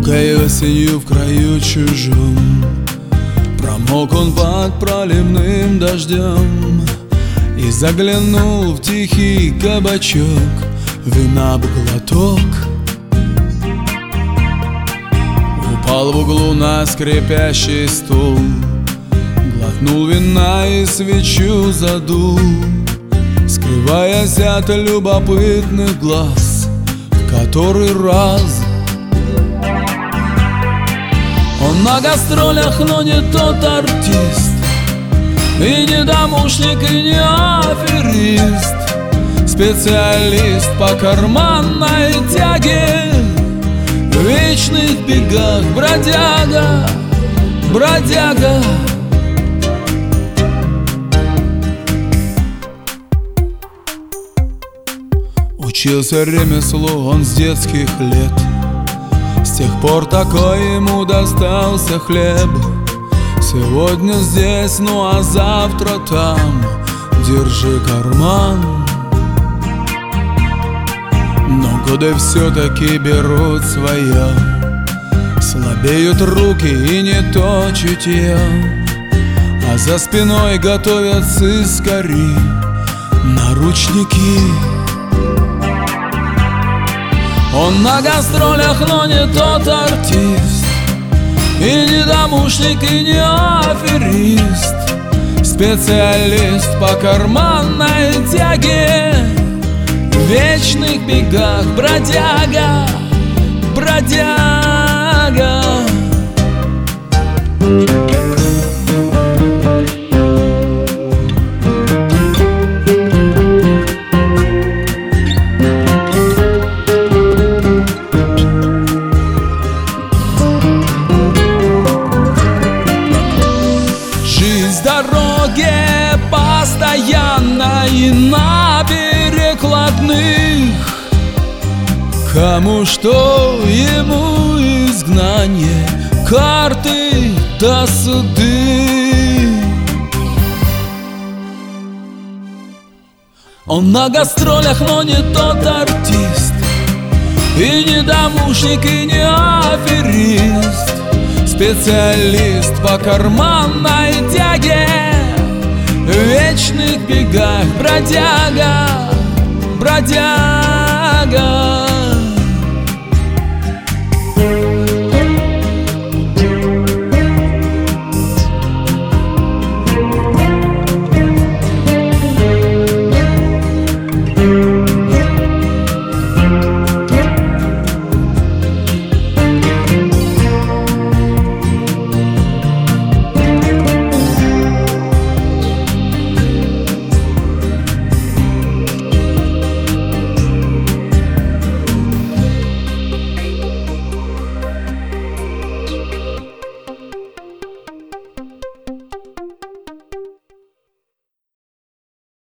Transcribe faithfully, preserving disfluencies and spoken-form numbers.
Глубокой осенью в краю чужом промок он под проливным дождем и заглянул в тихий кабачок, вина б глоток. Упал в углу на скрипящий стул, глотнул вина и свечу задул, скрываясь от любопытных глаз в который раз. Он на гастролях, но не тот артист, и не домушник, и не аферист, специалист по карманной тяге, в вечных бегах бродяга, бродяга. Учился ремеслу он с детских лет, с тех пор такой ему достался хлеб. Сегодня здесь, ну а завтра там, держи карман. Но годы все-таки берут свое, слабеют руки и не то чутье, а за спиной готовят сыскари наручники. Он на гастролях, но не тот артист, и не домушник, и не аферист, специалист по карманной тяге, в вечных бегах бродяга, бродяга. Дороге постоянно и на перекладных, кому что, ему изгнание, карты до суды. Он на гастролях, но не тот артист, и не домушник, и не аферист, специалист по карманной тяге, в вечных бегах бродяга, бродяга.